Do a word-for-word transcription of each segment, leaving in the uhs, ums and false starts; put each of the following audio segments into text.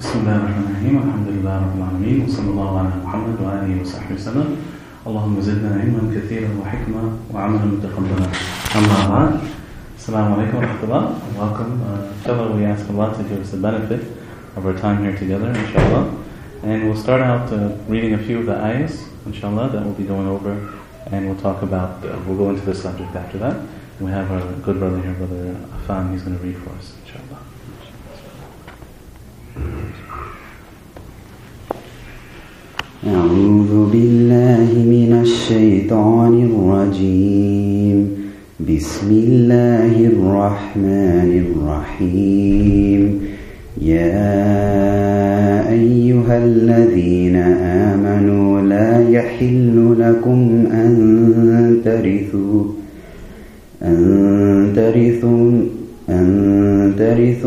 بسم الله الرحمن الرحيم الحمد لله رب العالمين وصلى الله على محمد وآله وصحبه وسلم اللهم زدنا علما كثيرا وحكمة وعملا متقبلا أما بعد السلام عليكم ورحمة الله. Welcome, uh, fellow. We ask Allah to give us the benefit of our time here together, inshallah. And we'll start out uh, reading a few of the ayahs, inshallah, that we'll be going over, and we'll talk about, uh, we'll go into the subject after that. We have our good brother here, Brother Afan, he's going to read for us, inshallah. أعوذ بالله من الشيطان الرجيم. بسم الله الرحمن الرحيم. يا أيها الذين آمنوا لا يحل لكم أن ترثوا أن ترثوا أن ترثوا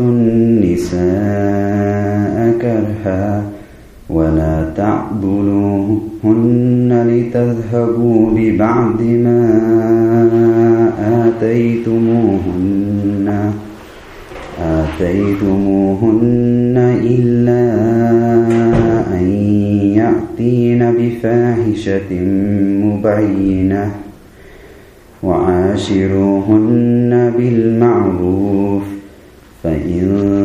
النساء كرها ولا تعضلوهن لتذهبوا ببعض ما آتيتموهن آتيتموهن إلا أن يأتين بفاحشة مبينة وعاشروهن بالمعروف فإن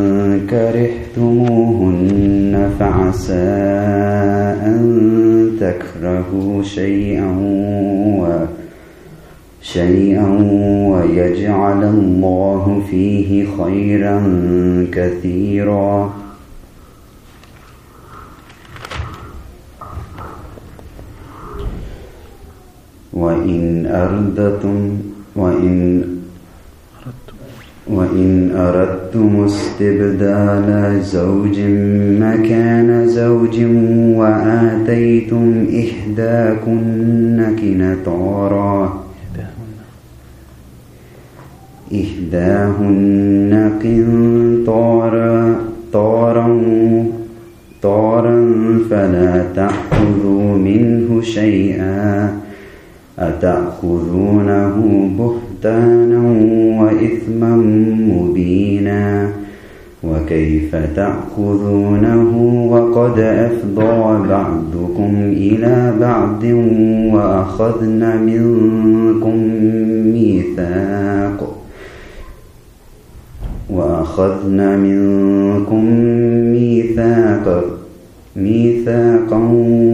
كرهتموهن فعسى أن تكرهوا شيئا و شيئا ويجعل الله فيه خيرا كثيرا. وإن أردتم وإن وإن أردتم استبدال زوج مكان زوج وآتيتم إحداكن قنطارا إحداهن قنطارا طارا طارا فلا تأخذوا منه شيئا أتأخذونه بهتانا وإثما مبينا وكيف تأخذونه وقد أفضى بعضكم إلى بعض وأخذن منكم ميثاق وأخذن منكم ميثاقا ميثاقا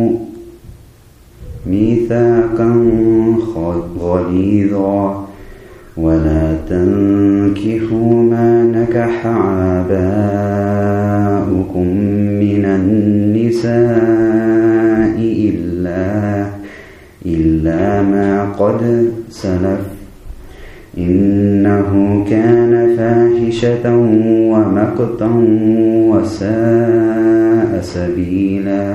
ميثاقا غليظا ولا تنكحوا ما نكح آباؤكم من النساء إلا إلا ما قد سلف إنه كان فاحشة ومقتا وساء سبيلا.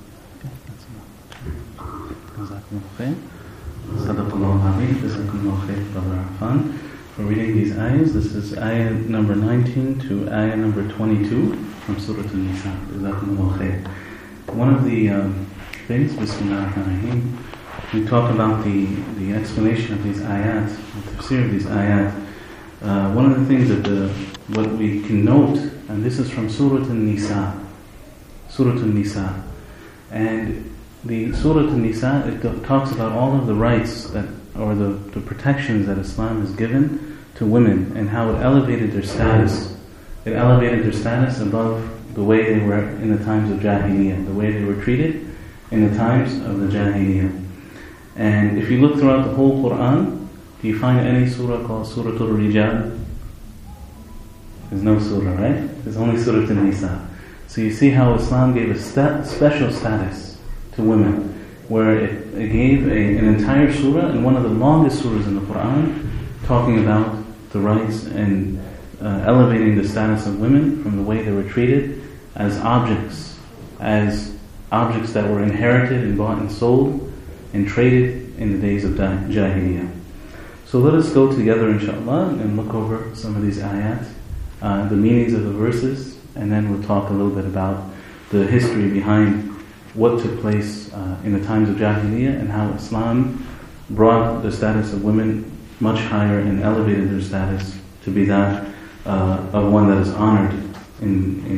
For reading these ayahs, this is ayah number nineteen to ayah number twenty-two from Surah An-Nisa. One of the um, things, Bismillah ar-Rahman ar-Rahim, we talk about the, the explanation of these ayat, the tafsir of these ayat. Uh, one of the things that the, what we can note, and this is from Surah An-Nisa, Surah An-Nisa, and the Surah An-Nisa, it talks about all of the rights that, or the, the protections that Islam has given to women and how it elevated their status. It elevated their status above the way they were in the times of Jahiliyyah, the way they were treated in the times of the Jahiliyyah. And if you look throughout the whole Quran, do you find any surah called Surah Al-Rijal? There's no surah, right? There's only Surah An-Nisa. So you see how Islam gave a sta- special status to women, where it, it gave a, an entire surah, and one of the longest surahs in the Quran, talking about the rights and uh, elevating the status of women from the way they were treated as objects, as objects that were inherited and bought and sold and traded in the days of Jahiliyyah. So let us go together, inshallah, and look over some of these ayat, uh, the meanings of the verses, and then we'll talk a little bit about the history behind what took place uh, in the times of Jahiliyyah and how Islam brought the status of women much higher and elevated their status to be that uh, of one that is honored in in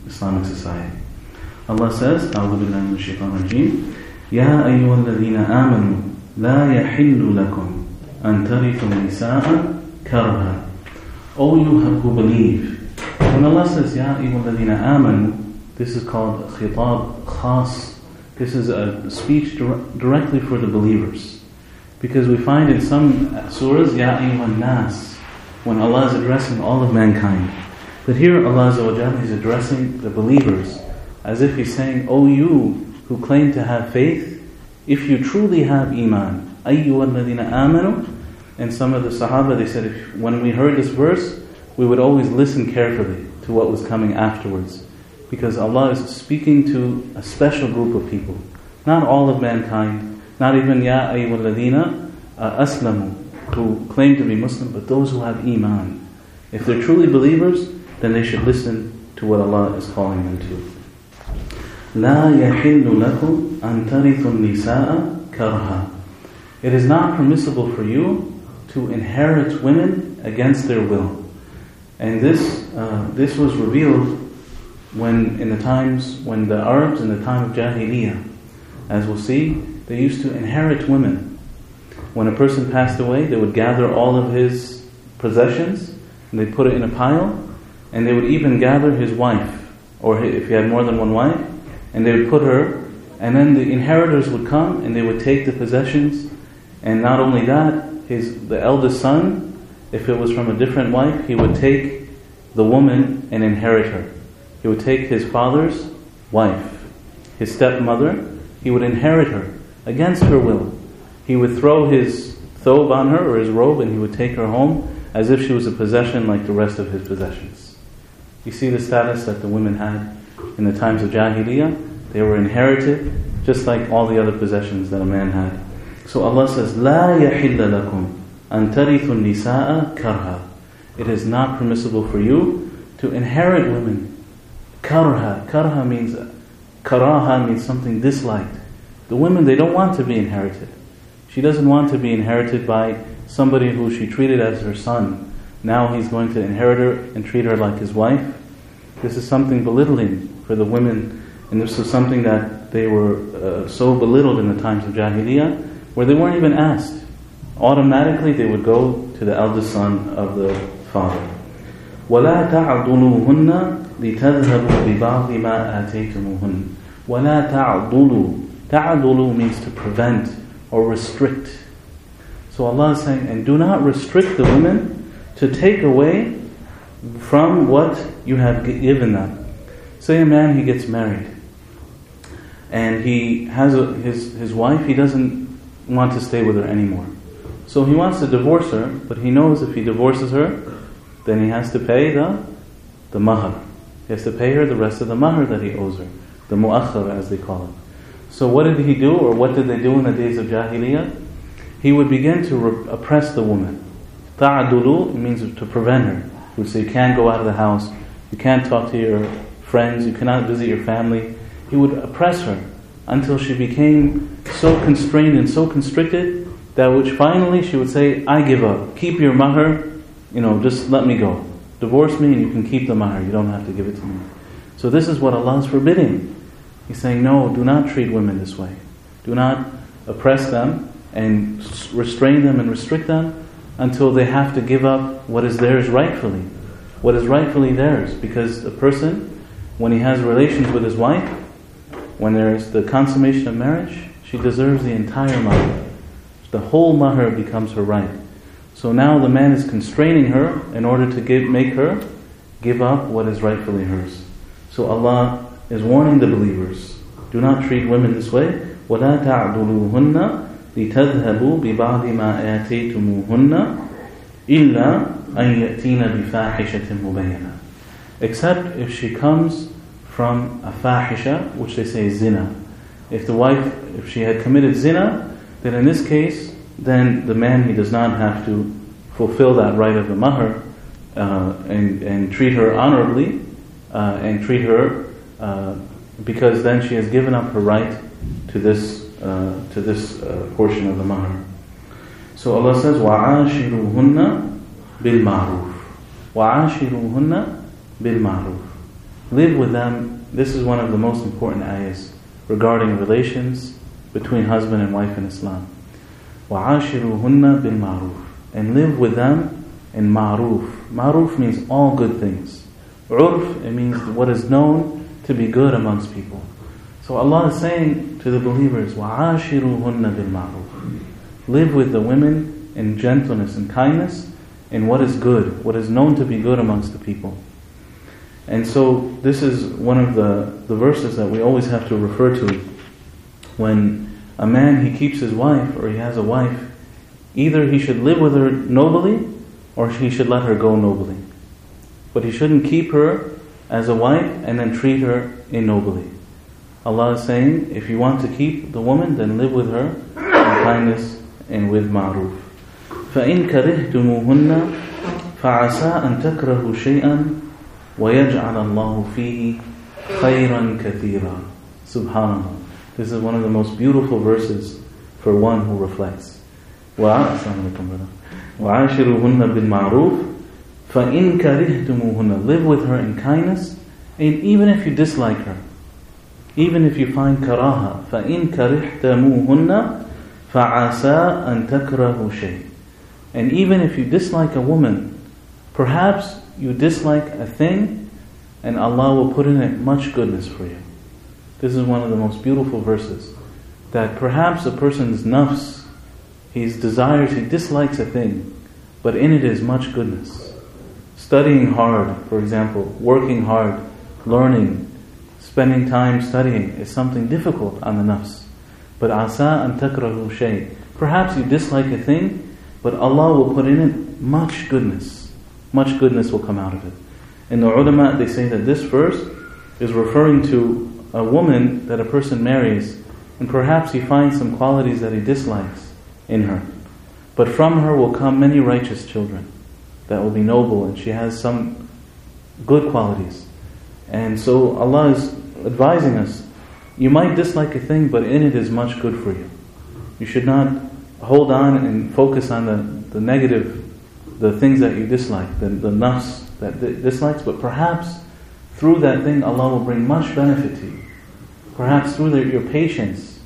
Islamic society. Allah says, أعوذ بالله من الشيطان الرجيم يا أيها الذين آمنوا لا يحل لكم أن ترثوا النساء كرها. O you who believe. When Allah says يا أيها الذين آمنوا, this is called khitab khas. This is a speech dir- directly for the believers. Because we find in some surahs, Ya ayyuhan nas, when Allah is addressing all of mankind. But here Allah Azza wa Jalla is addressing the believers, as if He's saying, O you who claim to have faith, if you truly have iman, ayyuhan ladina amanu. And some of the Sahaba, they said, if, when we heard this verse, we would always listen carefully to what was coming afterwards. Because Allah is speaking to a special group of people. Not all of mankind, not even Ya ayyuhal ladina aslamu, who claim to be Muslim, but those who have iman. If they're truly believers, then they should listen to what Allah is calling them to. La yahillu lakum an tarithu nisaa karha. It is not permissible for you to inherit women against their will. And this uh, this was revealed when in the times when the Arabs in the time of Jahiliyyah, as we'll see, they used to inherit women. When a person passed away, they would gather all of his possessions and they'd put it in a pile, and they would even gather his wife, or if he had more than one wife, and they would put her, and then the inheritors would come and they would take the possessions. And not only that, his the eldest son, if it was from a different wife, he would take the woman and inherit her. He would take his father's wife, his stepmother, he would inherit her against her will. He would throw his thobe on her or his robe and he would take her home as if she was a possession like the rest of his possessions. You see the status that the women had in the times of Jahiliyyah? They were inherited just like all the other possessions that a man had. So Allah says, لَا يَحِلَّ لَكُمْ أَن تَرِثُوا النِّسَاءَ كَرْهًا. It is not permissible for you to inherit women. Karha. Karha means, karaha means something disliked. The women, they don't want to be inherited. She doesn't want to be inherited by somebody who she treated as her son. Now he's going to inherit her and treat her like his wife. This is something belittling for the women, and this is something that they were uh, so belittled in the times of Jahiliyyah, where they weren't even asked. Automatically they would go to the eldest son of the father. وَلَا تَعْضُلُوهُنَّ لِتَذْهَبُوا بِبَعْضِ مَا آتَيْتُمُوهُنَّ وَلَا تَعْضُلُوا. تَعْضُلُوا means to prevent or restrict. So Allah is saying, and do not restrict the women to take away from what you have given them. Say a man, he gets married, and he has a, his, his wife, he doesn't want to stay with her anymore. So he wants to divorce her, but he knows if he divorces her, then he has to pay the, the mahar. He has to pay her the rest of the mahar that he owes her, the mu'akhar as they call it. So what did he do, or what did they do in the days of Jahiliyyah? He would begin to re- oppress the woman. Ta'adulu means to prevent her. He would say, you can't go out of the house, you can't talk to your friends, you cannot visit your family. He would oppress her until she became so constrained and so constricted that which finally she would say, I give up, keep your mahar, you know, just let me go. Divorce me and you can keep the mahar, you don't have to give it to me. So this is what Allah is forbidding. He's saying, no, do not treat women this way. Do not oppress them and restrain them and restrict them until they have to give up what is theirs rightfully. What is rightfully theirs. Because a person, when he has relations with his wife, when there is the consummation of marriage, she deserves the entire mahar. The whole mahar becomes her right. So now the man is constraining her in order to give, make her give up what is rightfully hers. So Allah is warning the believers, do not treat women this way. وَلَا تَعْضُلُوهُنَّ لِتَذْهَبُوا بِبَعْضِ مَا آتَيْتُمُوهُنَّ إِلَّا أَن يَأْتِينَ بِفَاحِشَةٍ مُبَيَّنَةٍ. Except if she comes from a fahisha, which they say is zina. If the wife, if she had committed zina, then in this case, then the man, he does not have to fulfill that right of the mahar uh, and, and treat her honorably uh, and treat her uh, because then she has given up her right to this uh, to this uh, portion of the mahar. So Allah says, وَعَاشِرُوهُنَّ بِالْمَعْرُوفِ وَعَاشِرُوهُنَّ بِالْمَعْرُوفِ. live with them. This is one of the most important ayahs regarding relations between husband and wife in Islam. وَعَاشِرُوهُنَّ بِالْمَعْرُوفِ, and live with them in ma'roof. Ma'roof means all good things. Urf, it means what is known to be good amongst people. So Allah is saying to the believers, وَعَاشِرُوهُنَّ بِالْمَعْرُوف, live with the women in gentleness and kindness, in what is good, what is known to be good amongst the people. And so this is one of the, the verses that we always have to refer to when a man, he keeps his wife, or he has a wife. Either he should live with her nobly, or he should let her go nobly. But he shouldn't keep her as a wife and then treat her ignobly. Allah is saying, if you want to keep the woman, then live with her in kindness and with ma'roof. فَإِن كَرِهْتُمُوهُنَّ فَعَسَىٰ أَن تَكْرَهُوا شَيْئًا وَيَجْعَلَ اللَّهُ فِيهِ خَيْرًا كَثِيرًا. Subhanallah. This is one of the most beautiful verses for one who reflects. وَعَاشِرُوهُنَّ بِالْمَعْرُوفِ فَإِن كَرِهْتُمُوهُنَّ, live with her in kindness, and even if you dislike her, even if you find karaha, فَإِن كَرِهْتُمُوهُنَّ فَعَسَىٰ أَن تَكْرَهُوا شَيْءٍ, and even if you dislike a woman, perhaps you dislike a thing, and Allah will put in it much goodness for you. This is one of the most beautiful verses. That perhaps a person's nafs, his desires, he dislikes a thing, but in it is much goodness. Studying hard, for example, working hard, learning, spending time studying is something difficult on the nafs. But asa an takrahu shay, perhaps you dislike a thing, but Allah will put in it much goodness. Much goodness will come out of it. In the ulama, they say that this verse is referring to a woman that a person marries, and perhaps he finds some qualities that he dislikes in her. But from her will come many righteous children that will be noble, and she has some good qualities. And so Allah is advising us, you might dislike a thing, but in it is much good for you. You should not hold on and focus on the, the negative, the things that you dislike, the, the nafs that dislikes, but perhaps through that thing Allah will bring much benefit to you. Perhaps through the, your patience.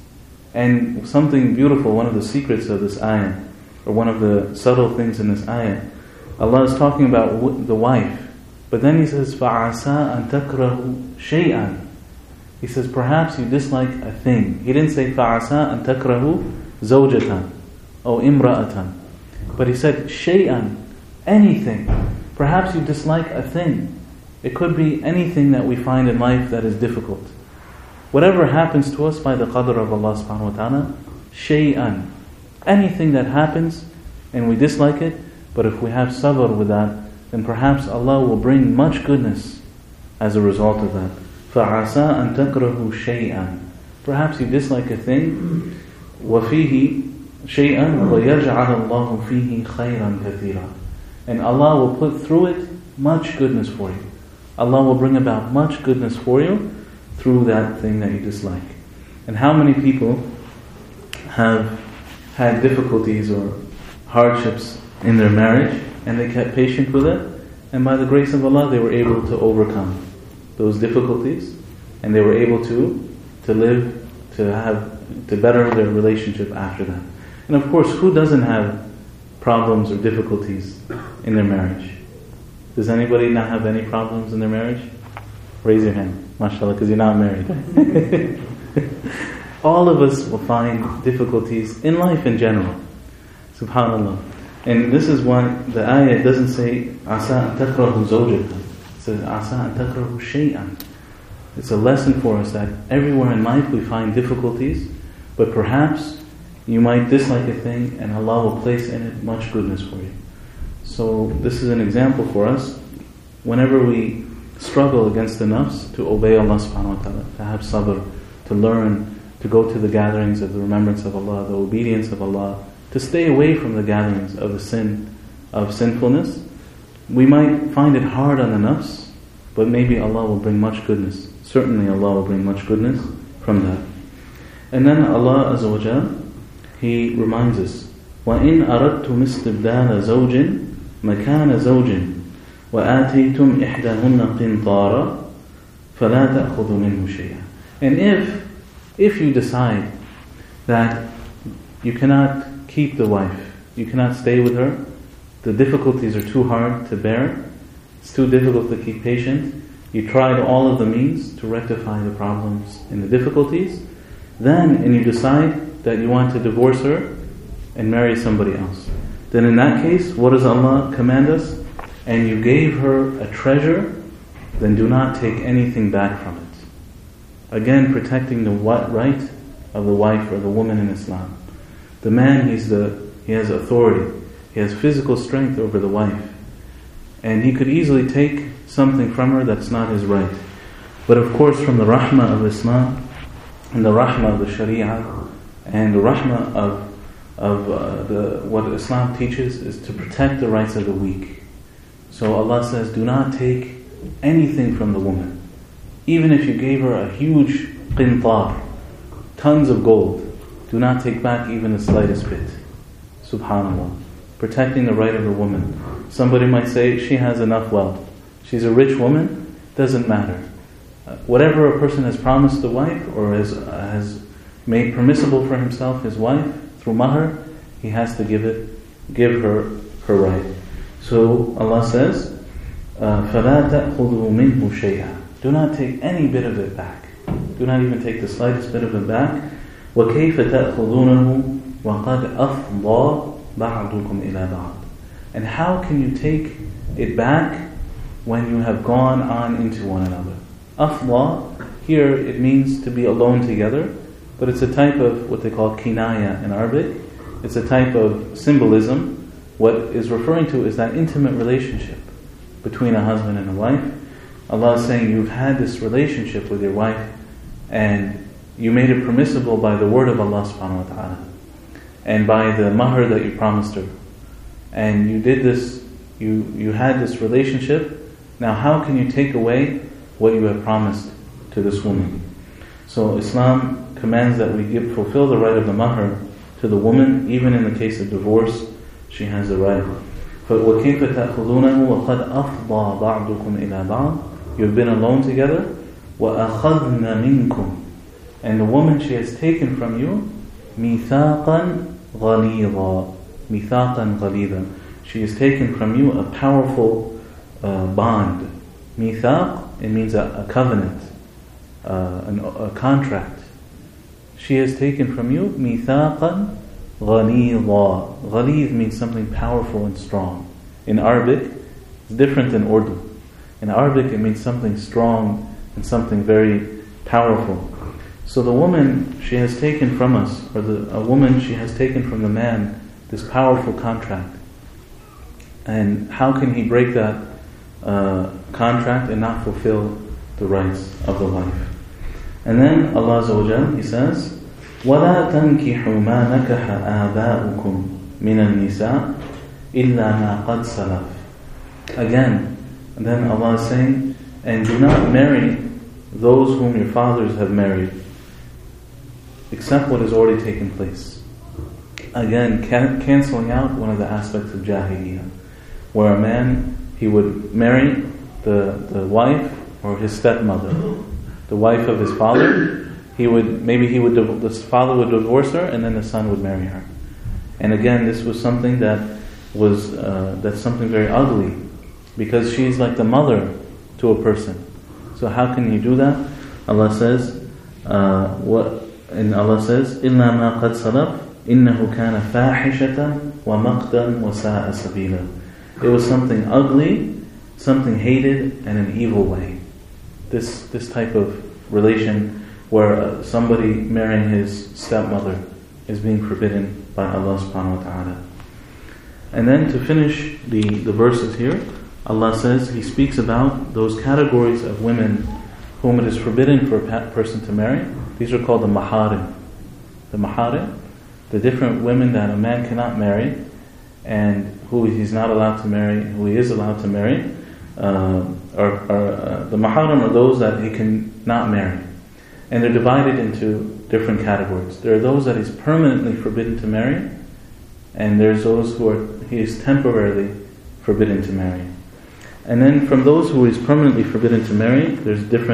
And something beautiful, one of the secrets of this ayah, or one of the subtle things in this ayah, Allah is talking about the wife, but then He says, فَعَسَىٰ أَن تَكْرَهُوا شَيْئًا. He says, perhaps you dislike a thing. He didn't say, فَعَسَىٰ أَن تَكْرَهُوا زَوْجَةً or إِمْرَأَةً. But He said, شَيْئًا, anything. Perhaps you dislike a thing. It could be anything that we find in life that is difficult. Whatever happens to us by the qadr of Allah subhanahu wa ta'ala, shay'an, anything that happens and we dislike it, but if we have sabr with that, then perhaps Allah will bring much goodness as a result of that. فَعَسَىٰ أَن تَكْرَهُوا شَيْئًا, perhaps you dislike a thing, وَفِيهِ شَيْئًا وَيَجْعَلَ اللَّهُ فِيهِ خَيْرًا كَثِيرًا, and Allah will put through it much goodness for you. Allah will bring about much goodness for you through that thing that you dislike. And how many people have had difficulties or hardships in their marriage, and they kept patient with it, and by the grace of Allah they were able to overcome those difficulties, and they were able to to live, to have, to better their relationship after that. And of course, who doesn't have problems or difficulties in their marriage? Does anybody not have any problems in their marriage? Raise your hand, mashallah, because you're not married. All of us will find difficulties in life in general. Subhanallah. And this is why the ayah doesn't say asa an takrahu zawjatan. It says asa an takrahu shay'an. It's a lesson for us that everywhere in life we find difficulties, but perhaps you might dislike a thing and Allah will place in it much goodness for you. So this is an example for us. Whenever we struggle against the nafs, to obey Allah subhanahu wa ta'ala, to have sabr, to learn, to go to the gatherings of the remembrance of Allah, the obedience of Allah, to stay away from the gatherings of the sin, of sinfulness. We might find it hard on the nafs, but maybe Allah will bring much goodness. Certainly Allah will bring much goodness from that. And then Allah Azza wa Jal, He reminds us, وَإِنْ أَرَدْتُمْ إِسْتِبْدَالَ زَوْجٍ مَكَانَ زَوْجٍ وَآتَيْتُمْ إِحْدَاهُنَّ قِنْطَارًا فَلَا تَأْخُذُوا مِنْهُ شَيْئًا. And if, if you decide that you cannot keep the wife, you cannot stay with her, the difficulties are too hard to bear, it's too difficult to keep patient, you tried all of the means to rectify the problems and the difficulties, then, and you decide that you want to divorce her and marry somebody else, then in that case, what does Allah command us? And you gave her a treasure, then do not take anything back from it. Again, protecting the right of the wife or the woman in Islam. The man, he's the he has authority, he has physical strength over the wife, and he could easily take something from her that's not his right. But of course, from the rahmah of Islam and the rahmah of the Sharia and the rahmah of of uh, the what Islam teaches is to protect the rights of the weak. So Allah says, do not take anything from the woman, even if you gave her a huge qintar, tons of gold. Do not take back even the slightest bit. Subhanallah. Protecting the right of the woman. Somebody might say, she has enough wealth. She's a rich woman. Doesn't matter. Uh, whatever a person has promised the wife or has, uh, has made permissible for himself, his wife, through mahr, he has to give it, give her her right. So Allah says, uh, فَلَا تَأْخُذُوا مِنْهُ شَيْئًا. Do not take any bit of it back. Do not even take the slightest bit of it back. وَكَيْفَ تَأْخُذُونَهُ وَقَدْ أَفْضَى بَعْضُكُمْ إِلَى بَعْضٍ. And how can you take it back when you have gone on into one another? Afla, here it means to be alone together, but it's a type of what they call kinaya in Arabic. It's a type of symbolism. What is referring to is that intimate relationship between a husband and a wife. Allah is saying you've had this relationship with your wife and you made it permissible by the word of Allah subhanahu wa ta'ala and by the mahr that you promised her. And you did this, you, you had this relationship. Now how can you take away what you have promised to this woman? So Islam commands that we give, fulfill the right of the mahr to the woman, even in the case of divorce, she has the right. وَكَيْفَ تَأْخُذُونَهُ وَقَدْ أَفْضَى بَعْضُكُمْ إِلَى بَعْضٍ. You've been alone together. وَأَخَذْنَ مِنْكُمْ. And the woman, she has taken from you مِيثَاقًا غَلِيظًا. مِيثَاقًا غَلِيظًا. She has taken from you a powerful uh, bond. Mithaq, it means a, a covenant, uh, an, a contract. She has taken from you مِيثَاقًا غَلِيظًا. Ghalidh means something powerful and strong. In Arabic, it's different than Urdu. In Arabic, it means something strong and something very powerful. So the woman, she has taken from us, or the, a woman, she has taken from the man this powerful contract. And how can he break that uh, contract and not fulfill the rights of the wife? And then Allah Azza wa Jal, He says, وَلَا تَنْكِحُوا مَا نَكَحَ آبَاؤُكُمْ مِنَ النِّسَاءِ إِلَّا مَا قَدْ سَلَفَ. Again, and then Allah is saying, and do not marry those whom your fathers have married, except what has already taken place. Again, can- cancelling out one of the aspects of Jahiliyyah, where a man, he would marry the, the wife or his stepmother, the wife of his father. He would, maybe he would, the father would divorce her and then the son would marry her. And again, this was something that was, uh, that's something very ugly, because she's like the mother to a person. So how can you do that? Allah says, uh, what, and Allah says, إِلَّا مَا قَدْ سَلَفَ إِنَّهُ كَانَ فَاحِشَةً وَمَقْتًا وَسَاءَ سَبِيلًا. It was something ugly, something hated, and an evil way. This this type of relation where uh, somebody marrying his stepmother is being forbidden by Allah subhanahu wa ta'ala. And then to finish the, the verses here, Allah says, He speaks about those categories of women whom it is forbidden for a person to marry. These are called the maharim. The maharim, the different women that a man cannot marry, and who he's not allowed to marry, who he is allowed to marry, uh, are, are uh, the maharim are those that he can not marry. And they're divided into different categories. There are those that he's permanently forbidden to marry, and there's those who are he is temporarily forbidden to marry. And then from those who is permanently forbidden to marry, there's different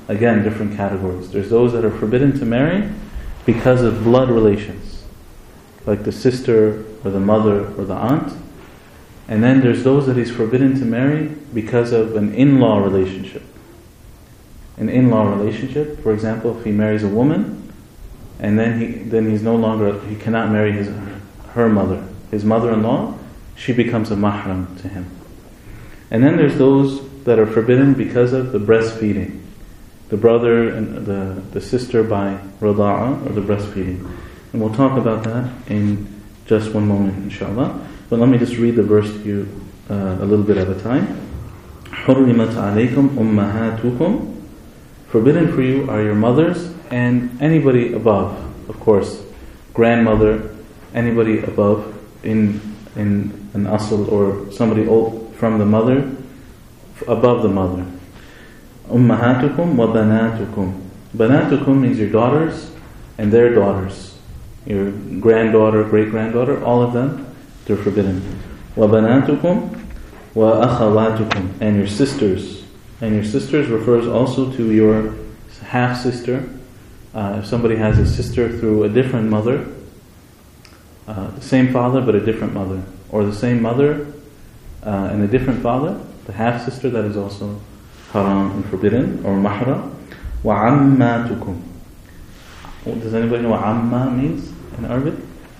again, different categories. There's those that are forbidden to marry because of blood relations, like the sister or the mother or the aunt. And then there's those that he's forbidden to marry because of an in-law relationship. An in-law relationship, for example, if he marries a woman, and then he then he's no longer, he cannot marry his her mother. His mother-in-law, she becomes a mahram to him. And then there's those that are forbidden because of the breastfeeding. The brother and the, the sister by rada'ah, or the breastfeeding. And we'll talk about that in just one moment, inshallah. But let me just read the verse to you uh, a little bit at a time. حُرِّمَتْ عَلَيْكُمْ أُمَّهَاتُكُمْ. Forbidden for you are your mothers and anybody above, of course, grandmother, anybody above in in an asl or somebody old from the mother, above the mother. Ummahatukum wa banatukum. Banatukum means your daughters and their daughters. Your granddaughter, great-granddaughter, all of them, they're forbidden. Wa banatukum wa akhawatukum. And your sisters. And your sisters refers also to your half-sister. Uh, if somebody has a sister through a different mother, uh, the same father but a different mother, or the same mother uh, and a different father, the half-sister, that is also haram and forbidden, or mahra. وَعَمَّاتُكُمْ. Does anybody know what amma means in Arabic?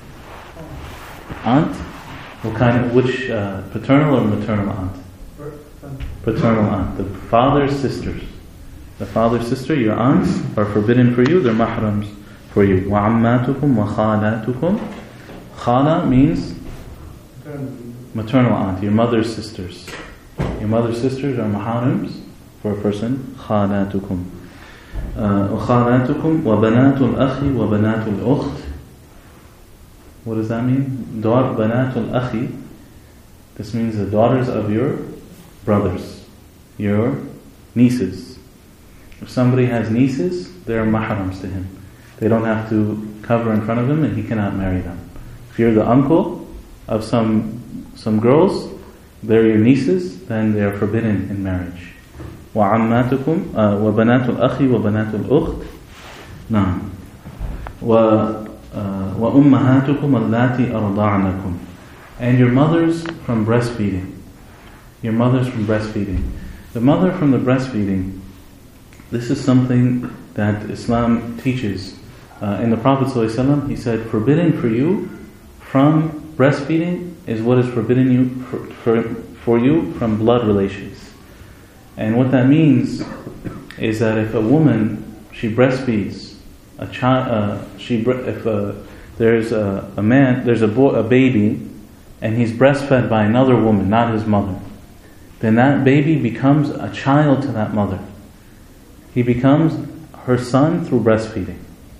Aunt? What kind of, which, uh, paternal or maternal aunt? Paternal aunt. The father's sisters. The father's sister, your aunts, are forbidden for you, they're mahrams for you. وَعَمَّاتُكُمْ وَخَالَاتُكُمْ. Khala means maternal aunt, your mother's sisters. Your mother's sisters are mahrams for a person. خَالَاتُكُمْ. وَخَالَاتُكُمْ وَبَنَاتُ الْأَخِ وَبَنَاتُ الْأُخْتِ. What does that mean? Daugh- بَنَاتُ الْأَخِ. This means the daughters of your brothers, your nieces. If somebody has nieces, they're mahrams to him. They don't have to cover in front of him and he cannot marry them. If you're the uncle of some some girls, they're your nieces, then they are forbidden in marriage. وَعَمَّاتُكُمْ وَبَنَاتُ الْأَخِ وَبَنَاتُ الْأُخْتِ. نعم. وَأُمَّهَاتُكُمْ اللَّاتِي أَرْضَعْنَكُمْ. And your mothers from breastfeeding. Your mothers from breastfeeding. The mother from the breastfeeding, this is something that Islam teaches. Uh, in the Prophet ﷺ, he said, forbidden for you from breastfeeding is what is forbidden you for, for, for you from blood relations. And what that means is that if a woman, she breastfeeds a child, uh, she if uh, there's a, a man, there's a boy, a baby, and he's breastfed by another woman, not his mother, then that baby becomes a child to that mother. He becomes her son through breastfeeding.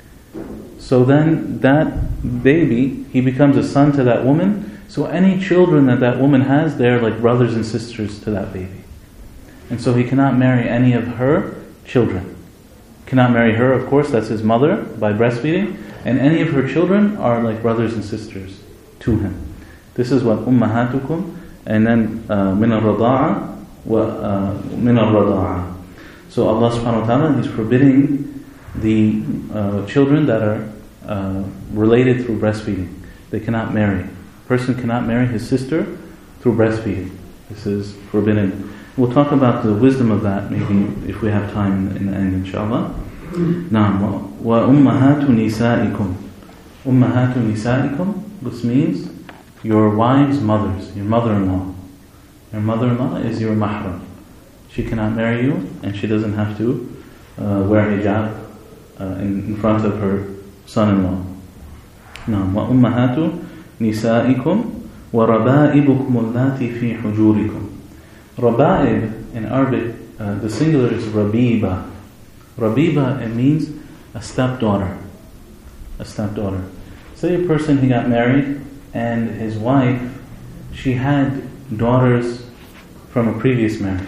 So then that baby, he becomes a son to that woman. So any children that that woman has, they're like brothers and sisters to that baby. And so he cannot marry any of her children. Cannot marry her, of course, that's his mother, by breastfeeding. And any of her children are like brothers and sisters to him. This is what ummahatukum, and then min al-rada'a wa min al-rada'a. So Allah subhanahu wa ta'ala, He's forbidding the uh, children that are uh, related through breastfeeding. They cannot marry. A person cannot marry his sister through breastfeeding. This is forbidden. We'll talk about the wisdom of that maybe if we have time in the end, inshallah. Naam. Wa ummahatu nisaikum. Ummahatu nisaikum, this means your wives' mothers, your mother-in-law. Your mother-in-law is your mahram. She cannot marry you, and she doesn't have to uh, wear hijab uh, in, in front of her son-in-law. Naam. Wa ummahatu nisaikum wa raba'ibukum allati fi hujurikum. Raba'ib in Arabic, uh, the singular is Rabiba. Rabiba, it means a stepdaughter. A stepdaughter. Say a person, he got married, and his wife, she had daughters from a previous marriage.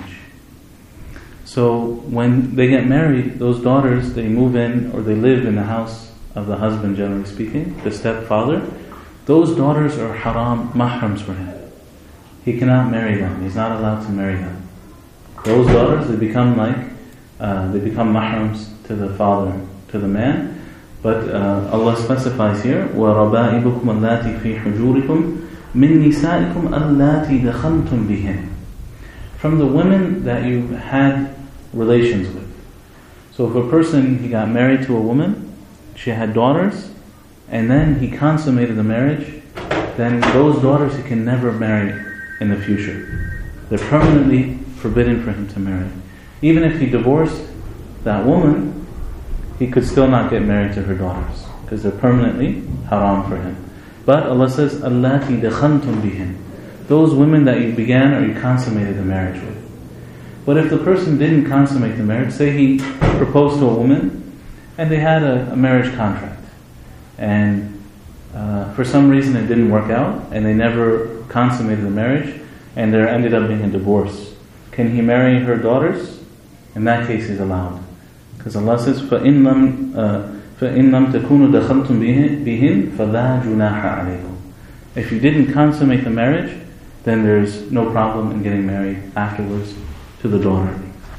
So when they get married, those daughters, they move in or they live in the house of the husband, generally speaking, the stepfather. Those daughters are haram, mahrams for him. He cannot marry them. He's not allowed to marry them. Those daughters, they become like uh, they become mahrams to the father, to the man. But uh, Allah specifies here, وَرَبَائِبُكُمْ اللَّاتِي فِي حُجُورِكُمْ مِن نِسَائِكُمْ اللَّاتِي دَخَلْتُمْ بِهِنْ. From the women that you had relations with. So if a person, he got married to a woman, she had daughters, and then he consummated the marriage, then those daughters he can never marry in the future. They're permanently forbidden for him to marry. Even if he divorced that woman, he could still not get married to her daughters, because they're permanently haram for him. But Allah says, Allati dakhantum bihin. Those women that you began or you consummated the marriage with. But if the person didn't consummate the marriage, say he proposed to a woman, and they had a, a marriage contract, and uh, for some reason it didn't work out, and they never consummated the marriage, and there ended up being a divorce. Can he marry her daughters? In that case, he's allowed. Because Allah says, فَإِن لَمْ فَإِن لَمْ تَكُونُوا دَخَلْتُمْ بِهِنْ فَلَا جُنَاحَ عَلَيْكُمْ. If you didn't consummate the marriage, then there's no problem in getting married afterwards to the daughter.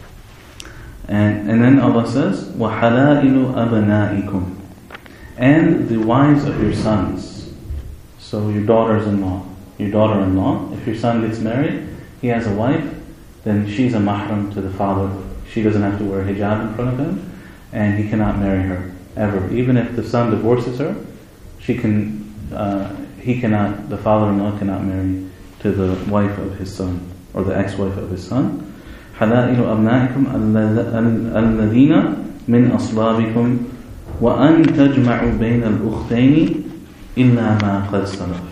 And and then Allah says, وَحَلَائِلُ أَبْنَائِكُمْ. And the wives of your sons. So your daughters-in-law. Your daughter-in-law. If your son gets married, he has a wife, then she's a mahram to the father. She doesn't have to wear hijab in front of him, and he cannot marry her ever. Even if the son divorces her, she can, uh, he cannot, the father-in-law cannot marry to the wife of his son, or the ex-wife of his son. حَلَائِلُ أَبْنَائِكُمْ الَّذِينَ مِنْ أَصْلَابِكُمْ وَأَنْ تَجْمَعُوا بَيْنَ الْأُخْتَيْنِ إِلَّا مَا قَدْ سَلَفَ.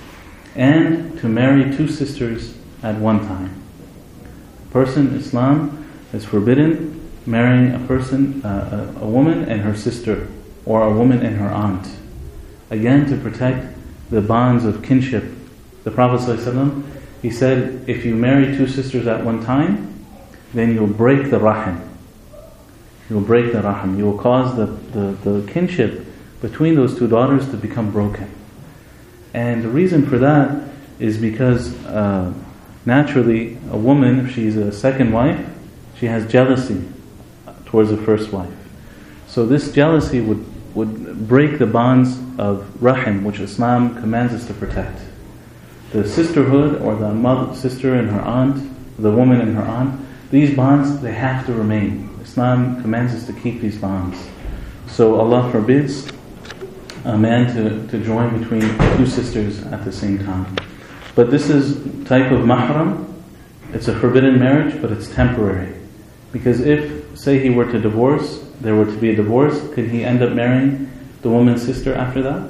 And to marry two sisters at one time. A person, Islam, is forbidden marrying a person, uh, a, a woman and her sister, or a woman and her aunt. Again, to protect the bonds of kinship. The Prophet ﷺ, he said, if you marry two sisters at one time, then you'll break the rahim. You'll break the rahim. You will cause the, the, the kinship between those two daughters to become broken. And the reason for that is because uh, naturally a woman, if she's a second wife, she has jealousy towards the first wife. So this jealousy would, would break the bonds of rahim, which Islam commands us to protect. The sisterhood, or the mother, sister and her aunt, the woman and her aunt, these bonds, they have to remain. Islam commands us to keep these bonds. So Allah forbids a man to, to join between two sisters at the same time. But this is type of mahram. It's a forbidden marriage, but it's temporary. Because if, say he were to divorce, there were to be a divorce, could he end up marrying the woman's sister after that?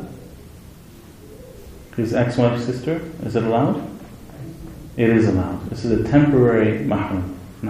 His ex-wife's sister? Is it allowed? It is allowed. This is a temporary mahram. No.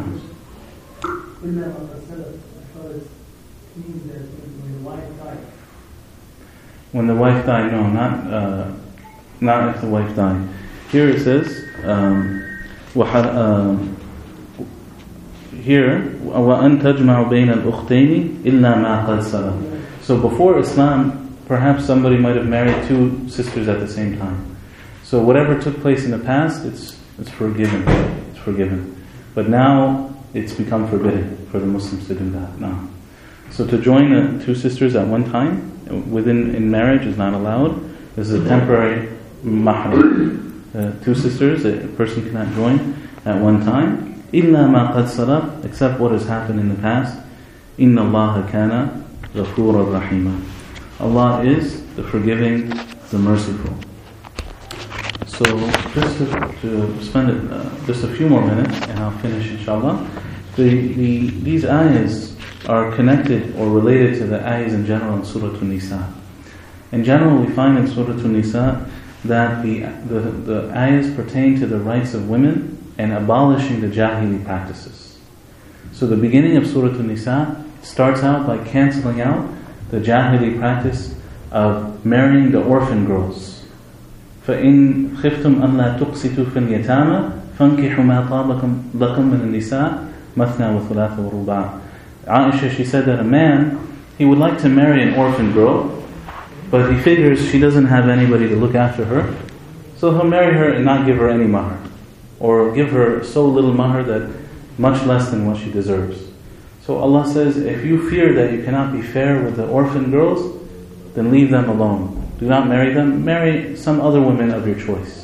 When the wife died, no, not uh, not if the wife died. Here it says, um, um, here, وَأَن تَجْمَعُ بَيْنَ الْأُخْتَيْنِ إِلَّا مَا قَدْ سَلَفَ. So before Islam, perhaps somebody might have married two sisters at the same time. So whatever took place in the past, it's it's forgiven. It's forgiven. But now it's become forbidden for the Muslims to do that. No. So to join uh, two sisters at one time within in marriage is not allowed. This is a temporary mahram. Uh, two sisters, a person cannot join at one time. إِلَّا مَا قَدْ سَلَفَ, except what has happened in the past. إِنَّ اللَّهَ كَانَ غَفُورًا رَحِيمًا. Allah is the forgiving, the merciful. So just to, to spend it, uh, just a few more minutes and I'll finish inshallah. The, the, these ayahs are connected or related to the ayahs in general in Surah An-Nisa. In general, we find in Surah An-Nisa that the, the, the ayahs pertain to the rights of women and abolishing the jahili practices. So the beginning of Surah An-Nisa starts out by cancelling out the jahili practice of marrying the orphan girls. فَإِن خِفْتُمْ أَلَّا تُقْسِطُوا فِي الْيَتَامَى فَانكِحُوا مَا طَابَ لَكُم مِّنَ النِّسَاءِ مَثْنَى وَثُلَاثَ وَرُبَاعَ. Aisha, she said that a man, he would like to marry an orphan girl, but he figures she doesn't have anybody to look after her, so he'll marry her and not give her any mahr, or give her so little mahr that much less than what she deserves. So Allah says, if you fear that you cannot be fair with the orphan girls, then leave them alone. Do not marry them. Marry some other women of your choice.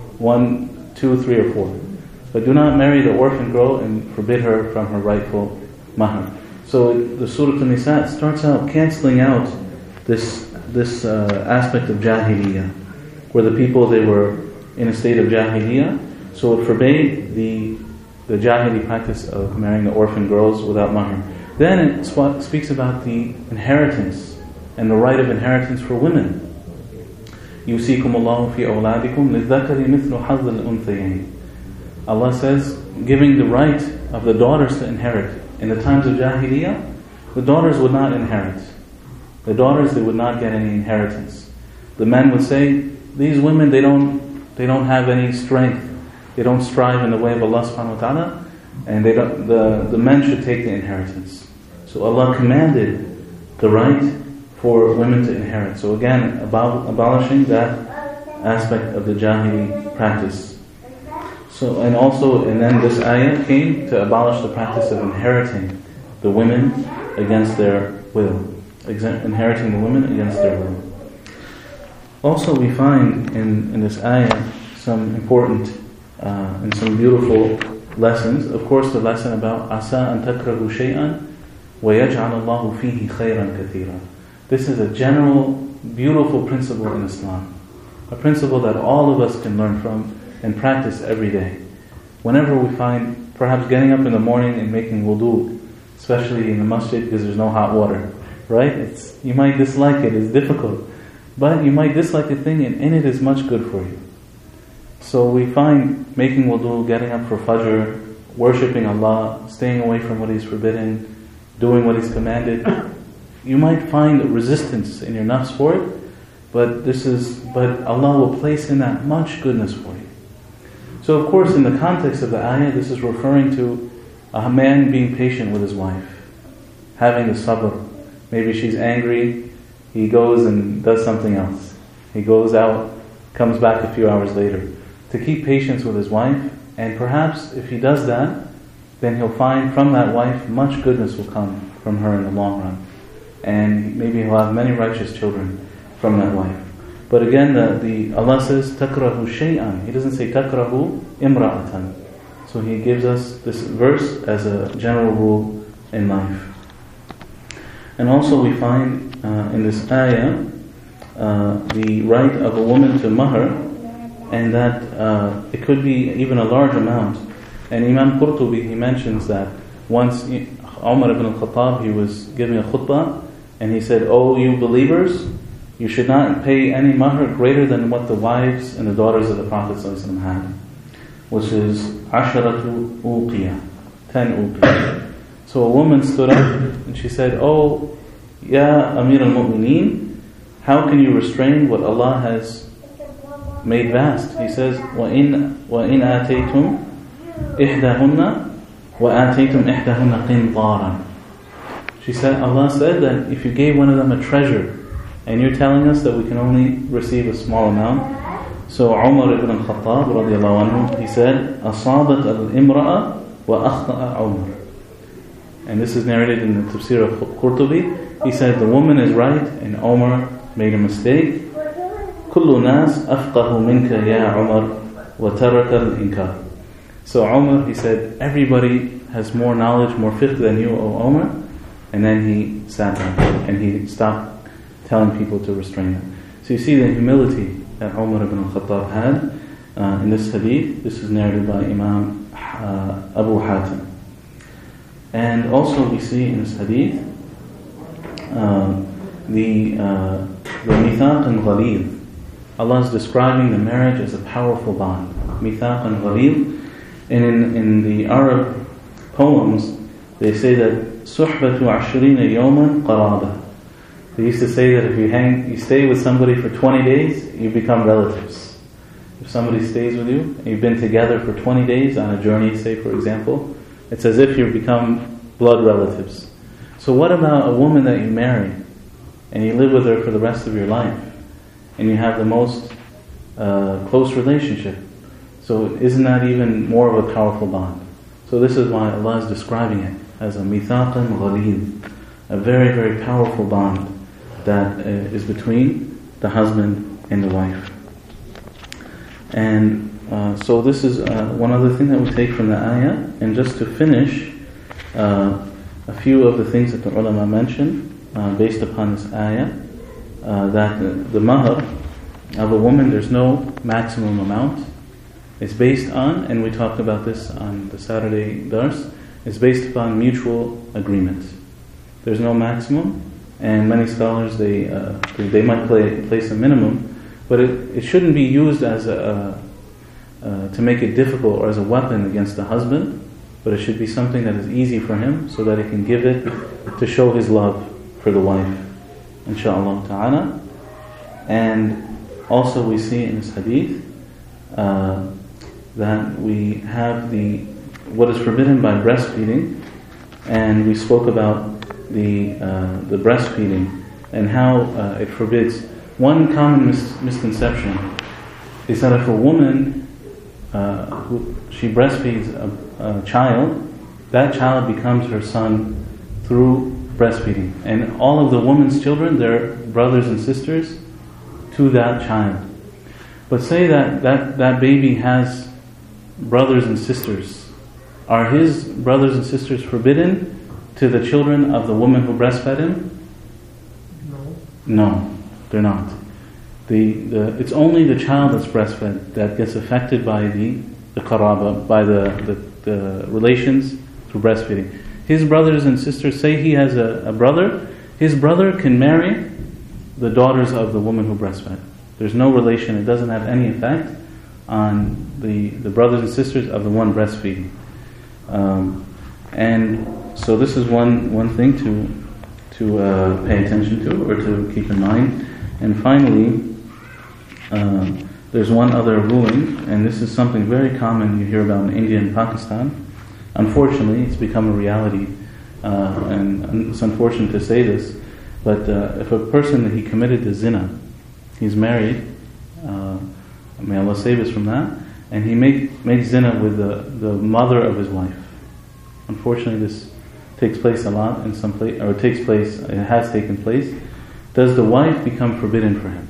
One, two, three, or four. But do not marry the orphan girl and forbid her from her rightful mahar. So the Surah An-Nisa starts out cancelling out this this uh, aspect of Jahiliyyah, where the people, they were in a state of Jahiliyyah, so it forbade the the Jahili practice of marrying the orphan girls without mahar. Then it sp- speaks about the inheritance and the right of inheritance for women. يُوصِيكُمُ اللَّهُ فِي أَوْلَادِكُمْ لِلذَّكَرِ مِثْلُ حَظِّ الْأُنْثَيَيْنِ. Allah says, giving the right of the daughters to inherit. In the times of Jahiliyyah, the daughters would not inherit. The daughters, they would not get any inheritance. The men would say, these women, they don't they don't have any strength. They don't strive in the way of Allah subhanahu wa ta'ala, and they don't, the, the men should take the inheritance. So Allah commanded the right for women to inherit. So again, about abolishing that aspect of the Jahili practice. So and also, and then this ayah came to abolish the practice of inheriting the women against their will, inheriting the women against their will. Also, we find in, in this ayah some important uh, and some beautiful lessons. Of course, the lesson about asa an takrahu shay'an wa yaj'al Allahu fihi khayran kathira. This is a general, beautiful principle in Islam, a principle that all of us can learn from and practice every day. Whenever we find, perhaps getting up in the morning and making wudu, especially in the masjid because there's no hot water, right? It's, you might dislike it, it's difficult. But you might dislike a thing and in it is much good for you. So we find making wudu, getting up for fajr, worshipping Allah, staying away from what He's forbidden, doing what He's commanded. You might find a resistance in your nafs for it, but this is, but Allah will place in that much goodness for you. So of course, in the context of the ayah, this is referring to a man being patient with his wife, having the sabr. Maybe she's angry, he goes and does something else. He goes out, comes back a few hours later. To keep patience with his wife, and perhaps if he does that, then he'll find from that wife much goodness will come from her in the long run. And maybe he'll have many righteous children from that wife. But again, the, the Allah says, takrahu shay'an. He doesn't say takrahu imra'atan. So He gives us this verse as a general rule in life. And also we find uh, in this ayah uh, the right of a woman to mahar, and that uh, it could be even a large amount. And Imam Qurtubi, he mentions that once Umar ibn al-Khattab, he was giving a khutbah, and he said, "Oh, you believers, you should not pay any mahar greater than what the wives and the daughters of the Prophet ﷺ had, which is asharatu uqiyah, ten uqiyah." So a woman stood up and she said, "Oh, Ya Amir al-Mu'mineen, how can you restrain what Allah has made vast?" He says, وَإِنْ وَإِنْ آتَيْتُمْ إِحْدَهُنَّ وَآتَيْتُمْ إِحْدَهُنَّ قِنْطَارًا. She said, Allah said that if you gave one of them a treasure, and you're telling us that we can only receive a small amount. So Umar ibn al-Khattab radiallahu anhu, he said, أَصَابَتْ الْإِمْرَأَ وَأَخْطَأَ عُمَرَ. And this is narrated in the Tafsir of Qurtubi. He said, the woman is right and Umar made a mistake. كُلُّ نَاسْ أَفْقَهُ مِنْكَ يَا عُمَرْ وَتَرَكَ الْإِنْكَارِ. So Umar, he said, everybody has more knowledge, more fiqh than you, O Umar. And then he sat down and he stopped telling people to restrain them. So you see the humility that Umar ibn al-Khattab had uh, in this hadith. This is narrated by Imam uh, Abu Hatim. And also we see in this hadith uh, the uh, the mithaq and ghalid. Allah is describing the marriage as a powerful bond. Mithaq and ghalid. And in, in the Arab poems, they say that suhbatu ashrina yawman qaraba. They used to say that if you hang, you stay with somebody for twenty days, you become relatives. If somebody stays with you, and you've been together for twenty days on a journey, say for example, it's as if you've become blood relatives. So what about a woman that you marry, and you live with her for the rest of your life, and you have the most uh, close relationship? So isn't that even more of a powerful bond? So this is why Allah is describing it as a mithaqan ghalid, a very, very powerful bond that uh, is between the husband and the wife. And uh, so this is uh, one other thing that we take from the ayah. And just to finish, uh, a few of the things that the ulama mentioned uh, based upon this ayah, uh, that the, the mahar of a woman, there's no maximum amount. It's based on, and we talked about this on the Saturday dars, it's based upon mutual agreement. There's no maximum, and many scholars, they uh, they, they might play, place a minimum, but it, it shouldn't be used as a, uh, to make it difficult or as a weapon against the husband, but it should be something that is easy for him so that he can give it to show his love for the wife, inshaAllah ta'ala. And also we see in this hadith uh, that we have the what is forbidden by breastfeeding, and we spoke about the uh, the breastfeeding and how uh, it forbids. One common mis- misconception is that if a woman uh, who, she breastfeeds a, a child, that child becomes her son through breastfeeding, and all of the woman's children, they're brothers and sisters to that child. But say that that, that baby has brothers and sisters. Are his brothers and sisters forbidden to the children of the woman who breastfed him? No. No, they're not. The, the it's only the child that's breastfed that gets affected by the the qaraba, by the, the, the relations through breastfeeding. His brothers and sisters, say he has a, a brother, his brother can marry the daughters of the woman who breastfed. There's no relation, it doesn't have any effect on the, the brothers and sisters of the one breastfeeding. Um, and so this is one, one thing to to uh, pay attention to or to keep in mind. And finally, uh, there's one other ruling, and this is something very common you hear about in India and Pakistan. Unfortunately, it's become a reality, uh, and it's unfortunate to say this, but uh, if a person, he committed the zina, he's married, uh, may Allah save us from that, and he make, makes zina with the, the mother of his wife. Unfortunately, this takes place a lot in some place, or it takes place, it has taken place. Does the wife become forbidden for him?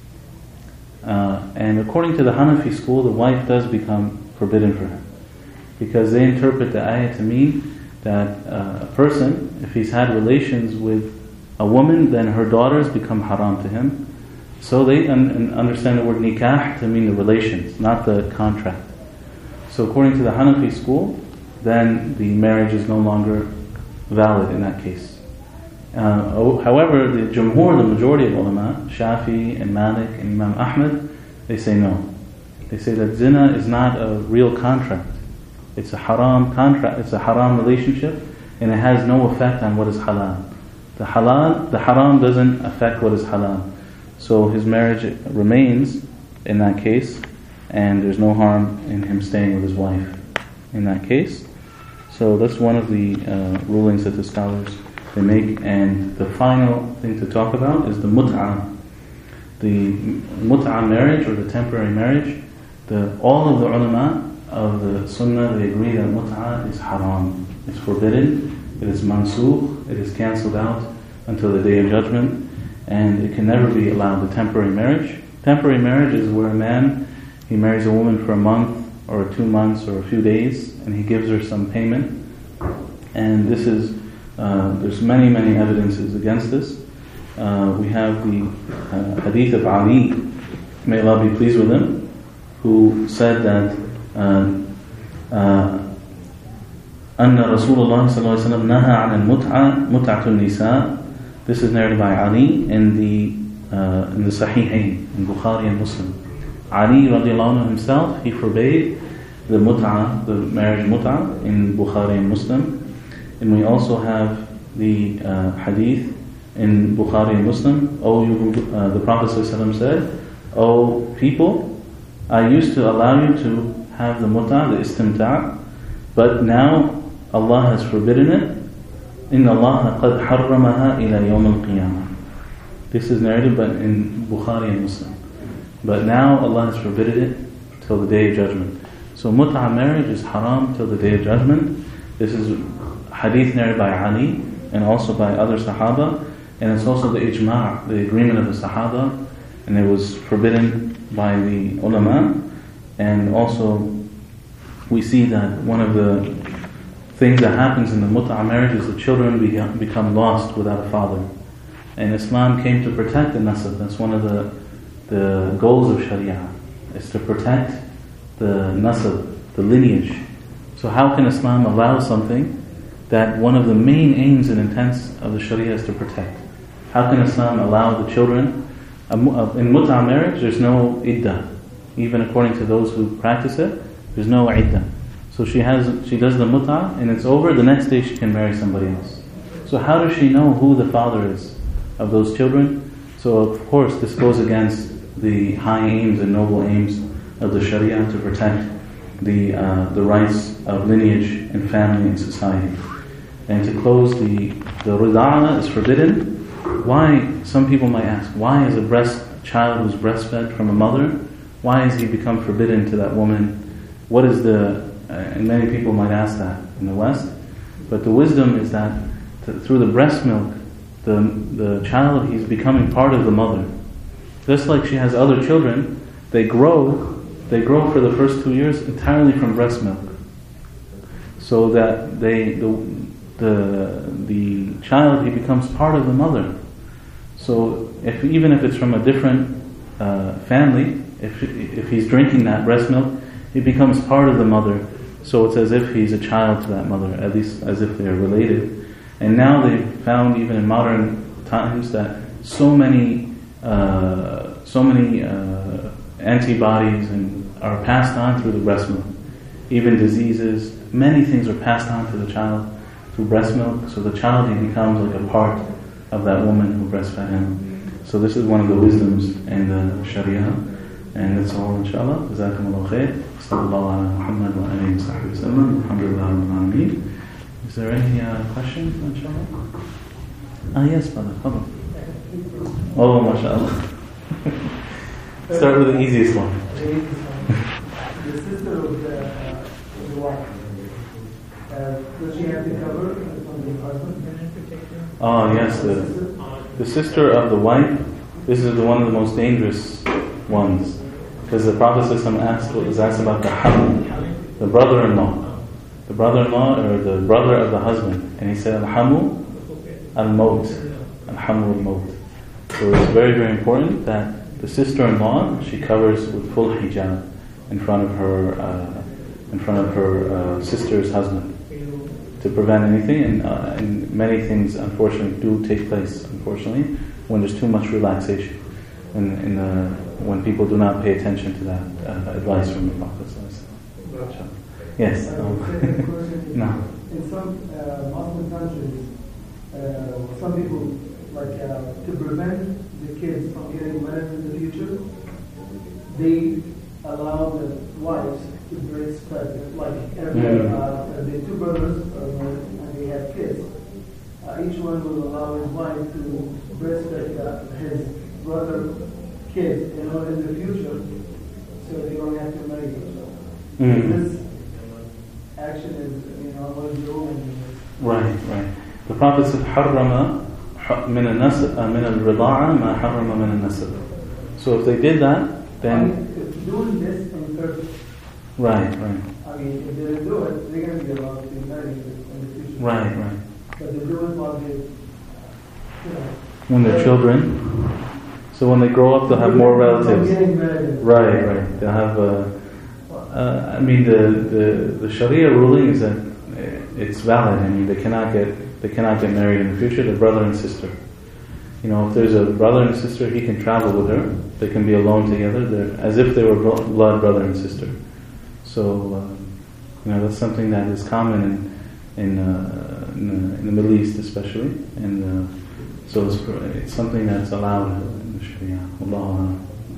Uh, and according to the Hanafi school, the wife does become forbidden for him, because they interpret the ayah to mean that uh, a person, if he's had relations with a woman, then her daughters become haram to him. So they un- understand the word nikah to mean the relations, not the contract. So according to the Hanafi school, then the marriage is no longer valid in that case. Uh, however, the Jumhur, the majority of ulama, Shafi and Malik and Imam Ahmad, they say no. They say that zina is not a real contract. It's a haram contract, it's a haram relationship, and it has no effect on what is halal. The halal, the haram doesn't affect what is halal. So his marriage remains in that case, and there's no harm in him staying with his wife in that case. So that's one of the uh, rulings that the scholars they make. And the final thing to talk about is the mut'ah. The mut'ah marriage, or the temporary marriage, the, all of the ulama of the sunnah, they agree that mut'ah is haram. It's forbidden, it is mansukh, it is cancelled out until the Day of Judgment, and it can never be allowed, the temporary marriage. Temporary marriage is where a man, he marries a woman for a month, or two months, or a few days, and he gives her some payment. And this is, uh, there's many, many evidences against this. Uh, we have the uh, hadith of Ali, may Allah be pleased with him, who said that أن رسول الله صلى الله عليه وسلم نهى عن المتعة متعة النساء. This is narrated by Ali in the uh, in the Sahihain, in Bukhari and Muslim. Ali radiallahu anhu himself, he forbade the mut'ah, the marriage mut'ah, in Bukhari and Muslim. And we also have the uh, hadith in Bukhari and Muslim. Oh, you, uh, the Prophet ﷺ said, "O people, I used to allow you to have the mut'ah, the istimta', but now Allah has forbidden it. Inna Allah qad harramaha ila yawm al-qiyamah." This is narrated but in Bukhari and Muslim. But now Allah has forbidden it till the Day of Judgment. So mut'ah marriage is haram till the Day of Judgment. This is hadith narrated by Ali and also by other Sahaba, and it's also the ijma', the agreement of the Sahaba, and it was forbidden by the ulama. And also we see that one of the things that happens in the mut'a marriage is the children be- become lost without a father. And Islam came to protect the nasab. That's one of the the goals of Sharia, is to protect the nasab, the lineage. So how can Islam allow something that one of the main aims and intents of the Sharia is to protect? How can Islam allow the children? In mut'a marriage, there's no iddah. Even according to those who practice it, there's no iddah. So she has, she does the mut'a and it's over, the next day she can marry somebody else. So how does she know who the father is of those children? So of course this goes against the high aims and noble aims of the Sharia to protect the uh, the rights of lineage and family and society. And to close, the the rida'a is forbidden. Why? Some people might ask, why is a breast child who's breastfed from a mother, why has he become forbidden to that woman? What is the, uh, and many people might ask that in the West, but the wisdom is that to, through the breast milk, the the child, he's becoming part of the mother. Just like she has other children, they grow, they grow for the first two years entirely from breast milk. So that they, the, the, the child, he becomes part of the mother. So if even if it's from a different uh, family, if if he's drinking that breast milk, he becomes part of the mother. So it's as if he's a child to that mother, at least as if they are related. And now they've found, even in modern times, that so many uh, so many uh, antibodies and are passed on through the breast milk. Even diseases, many things are passed on to the child through breast milk. So the child, he becomes like a part of that woman who breastfed him. So this is one of the wisdoms in the Sharia. And that's all, inshallah. Jazakumullah khair. Sallallahu ala Muhammad wa alayhi wa sahbihi wa sallam. Alhamdulillah rabbil alameen. Is there any uh, questions, inshallah? Ah, yes, brother. Hold on. Oh, mashallah. Start with the easiest one. The sister of the, uh, of the wife, uh, does she have to cover from the husband? Oh, yes. The, the sister of the wife, this is the one of the most dangerous ones. Because the Prophet asked, was asked about the hamu, the brother-in-law. The brother-in-law or the brother of the husband. And he said, al-hamu al-maut. Al-hamu al-maut. So it's very, very important that the sister-in-law, she covers with full hijab in front of her uh, in front of her uh, sister's husband to prevent anything. And, uh, and many things, unfortunately, do take place, unfortunately, when there's too much relaxation. In, in the, when people do not pay attention to that uh, advice from the Prophet. Yes. Um, no. In some uh, Muslim countries, uh, some people, like uh, to prevent the kids from getting married in the future, they allow the wives to breastfeed. Like every, mm. uh, the two brothers uh, and they have kids. Uh, each one will allow his wife to breastfeed uh, his brother kids, you know, in the future, so they don't have to marry themselves. Mm. This action is, you know, what is doing. Right, right. The Prophet said, "Harrama min al-nasab, min al-rida'a ma harrama min al-nasab." So if they did that, then I mean, if doing this in purpose. Right, right. I mean, if they do it, they're going to be allowed to be married in the future. Right, right. But they do it while they, you know, when they're children. So when they grow up, they'll have more relatives. Right, right. They'll have. Uh, uh, I mean, the, the the Sharia ruling is that it's valid. I mean, they cannot get they cannot get married in the future. They're brother and sister. You know, if there's a brother and sister, he can travel with her. They can be alone together. They're as if they were blood brother and sister. So, um, you know, that's something that is common in in, uh, in, the, in the Middle East, especially, and uh, so it's, it's something that's allowed in the Sharia. Allah.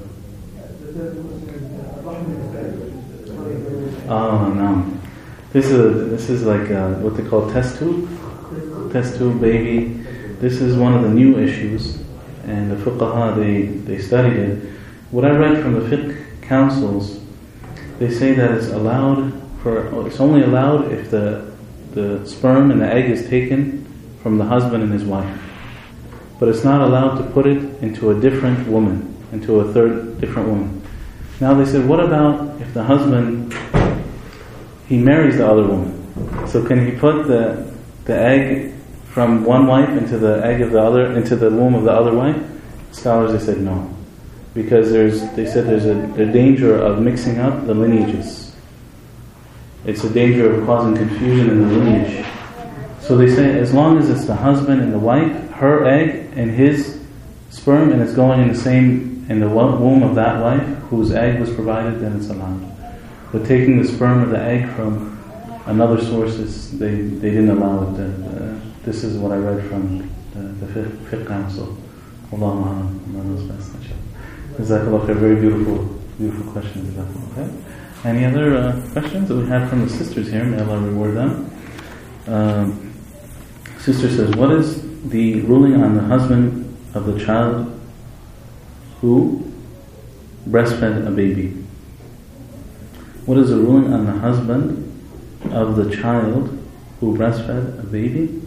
Oh no, this is a, this is like a, what they call test tube, test tube baby. This is one of the new issues, and the fuqaha they they studied it. What I read from the fiqh councils, they say that it's allowed for it's only allowed if the the sperm and the egg is taken from the husband and his wife. But it's not allowed to put it into a different woman, into a third different woman. Now they said, what about if the husband, he marries the other woman? So can he put the the egg from one wife into the egg of the other, into the womb of the other wife? Scholars, they said no. Because there's, they said there's a, a danger of mixing up the lineages. It's a danger of causing confusion in the lineage. So they say as long as it's the husband and the wife, her egg and his sperm, and it's going in the same, in the womb of that wife whose egg was provided, then it's allowed. But taking the sperm or the egg from another sources, they, they didn't allow it. Uh, this is what I read from the, the fifth, fifth council. Allahu A'lam. Allah knows best. Jazakallah khair. Very beautiful, beautiful question. Jazakallah khair. Any other uh, questions that we have from the sisters here? May Allah reward them. Um, sister says, what is the ruling on the husband of the child who breastfed a baby? What is the ruling on the husband of the child who breastfed a baby?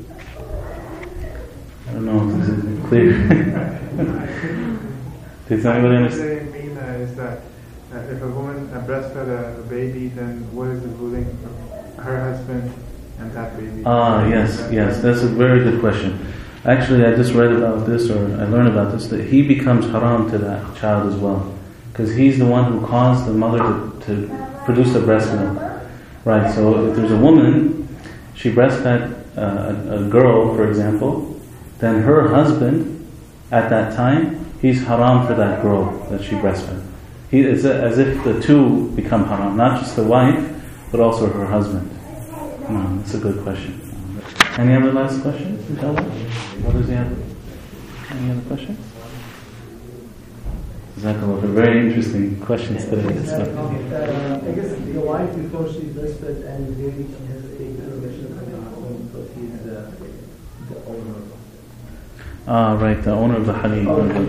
I don't know if this is clear. Does anybody understand? What they mean uh, is that uh, if a woman uh, breastfed a, a baby, then what is the ruling of her husband and that baby? Ah, yes, yes, that's a very good question. Actually, I just read about this, or I learned about this, that he becomes haram to that child as well. Because he's the one who caused the mother to, to produce the breast milk. Right, so if there's a woman, she breastfed uh, a, a girl, for example, then her husband, at that time, he's haram for that girl that she breastfed. He is as if the two become haram, not just the wife, but also her husband. No, that's a good question. Any other last questions? What does he have? Any other questions? Jazakallah, very interesting questions today. Uh, uh, I guess the wife, before she breastfed and the baby, she has a relation with the husband because he's the, the owner. Ah, right, the owner of the halib.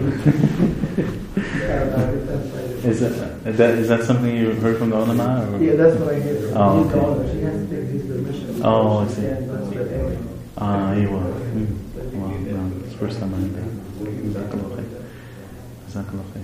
Is that, is that is that something you heard from the ulama? Or? Yeah, that's what I heard. Oh, He's okay. the owner. She has to take his permission. Oh, I see. And Ah, you will. Well, no, it's the first time I heard that. Jazakallah khair. Jazakallah khair.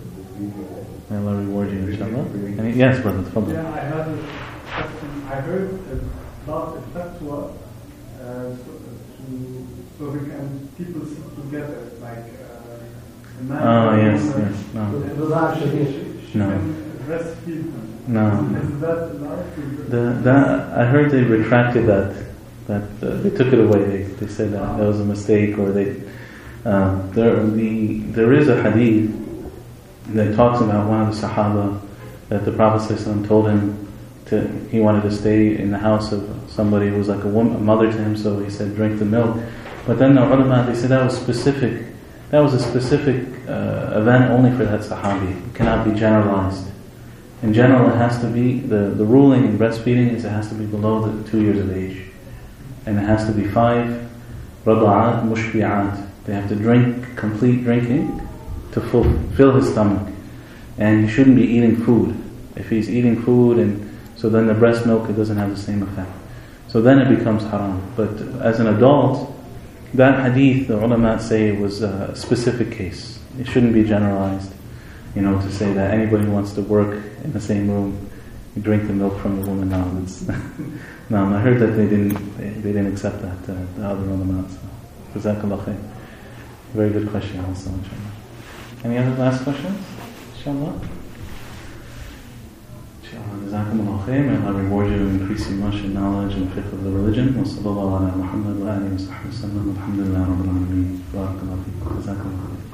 May Allah reward you, inshallah. Any, yes, brother, tafadhal. Yeah, I have a question. I heard about a fatwa uh, so, to, so we can people sit together, like uh, a man Oh, and a yes, woman. yes. No. She, she No. can breastfeed them. No. Is that allowed to? The, that, I heard they retracted that. That uh, they took it away. They, they said that that was a mistake, or they. Uh, there, the, there is a hadith that talks about one of the Sahaba that the Prophet ﷺ told him to. He wanted to stay in the house of somebody who was like a woman, a mother to him. So he said, drink the milk. But then the ulama, they said that was specific. That was a specific uh, event only for that Sahabi. It cannot be generalized. In general, it has to be the the ruling in breastfeeding is it has to be below the two years of age. And it has to be five rada'at mushbi'at. They have to drink, complete drinking to fulfill his stomach. And he shouldn't be eating food. If he's eating food, and so then the breast milk, it doesn't have the same effect. So then it becomes haram. But as an adult, that hadith, the ulama say it was a specific case. It shouldn't be generalized. You know, to say that anybody who wants to work in the same room, you drink the milk from the woman. No, that's no. I heard that they didn't. They, they didn't accept that. Uh, the other ulama. So, Jazakallah khair. Very good question. Also, inshallah. Any other last questions? Inshallah. Inshallah. Jazakallah khair. May Allah reward you and increase you much in knowledge and fiqh of the religion. Wa sallallahu ala Muhammad wa alihi wa sahbihi wa sallam. Alhamdulillah rabbil alameen. Barakallahu feekum. Jazakallah khair.